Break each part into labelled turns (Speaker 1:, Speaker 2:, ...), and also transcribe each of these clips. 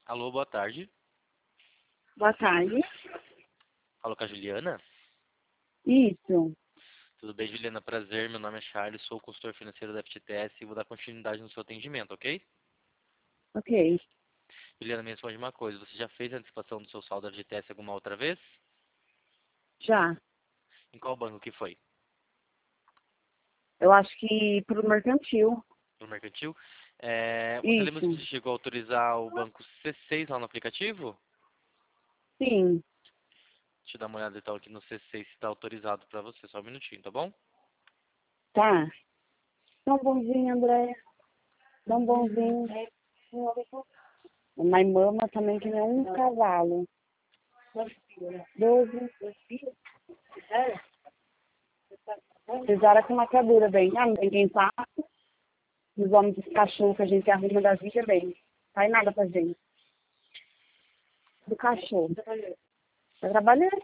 Speaker 1: Alô, boa tarde.
Speaker 2: Boa tarde.
Speaker 1: Falo com a Juliana.
Speaker 2: Isso.
Speaker 1: Tudo bem, Juliana? Prazer, meu nome é Charles, sou consultor financeiro da FGTS e vou dar continuidade no seu atendimento, ok?
Speaker 2: Ok.
Speaker 1: Juliana, me responde uma coisa, você já fez a antecipação do seu saldo da FGTS alguma outra vez?
Speaker 2: Já.
Speaker 1: Em qual banco que foi?
Speaker 2: Eu acho que pro mercantil.
Speaker 1: No Mercantil? Você lembra se
Speaker 2: Isso.
Speaker 1: você chegou a autorizar o banco C6 lá no aplicativo?
Speaker 2: Sim.
Speaker 1: Deixa eu dar uma olhada então aqui no C6 se está autorizado para você, só um minutinho, tá bom?
Speaker 2: Tá. Tão bonzinho, André. Tão bonzinho. Mas mama também que nem um cavalo. 12. Fizeram com lacradura bem. Ah, não tem quem faça. Os homens dos cachorros que a gente arruma da vida bem. Faz nada pra gente. Do cachorro. Tá trabalhando?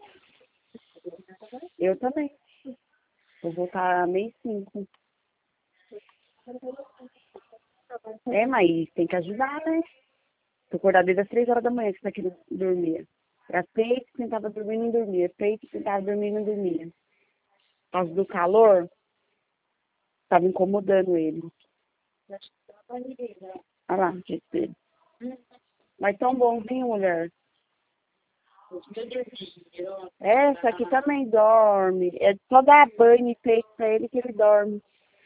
Speaker 2: Eu também. Vou voltar meio 5. Mas tem que ajudar, né? Tô acordada desde as 3 horas da manhã que tá aqui dormia. Era peito, tentava dormir e não dormia. Peito, tentava dormir e não dormia. Por causa do calor, tava incomodando ele. Olha lá, gente dele. Mas tão bonzinho, mulher. Essa aqui também dorme. É só dar banho e peito pra ele que ele dorme.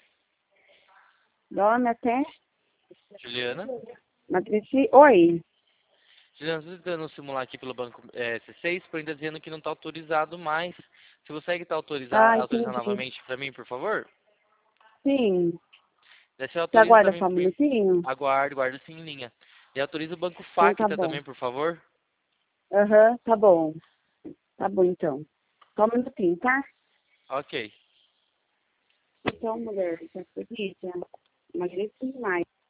Speaker 2: Dorme até.
Speaker 1: Juliana?
Speaker 2: Matrici, oi.
Speaker 1: Juliana, você está tentando simular aqui pelo banco C6, porém está dizendo que não está autorizado mais. Se você consegue estar
Speaker 2: Ah,
Speaker 1: autorizar
Speaker 2: entendi.
Speaker 1: novamente para mim, por favor?
Speaker 2: Sim.
Speaker 1: Daí você
Speaker 2: Você
Speaker 1: autoriza
Speaker 2: aguarda
Speaker 1: também
Speaker 2: só um
Speaker 1: para mim.
Speaker 2: minutinho?
Speaker 1: Aguarde, guarda sim em linha. E autoriza o banco
Speaker 2: Então tá
Speaker 1: Facta
Speaker 2: bom.
Speaker 1: também, por favor?
Speaker 2: Aham, tá bom. Tá bom então. Só um minutinho, tá?
Speaker 1: Ok.
Speaker 2: Então, mulher, essa delícia, emagreci demais.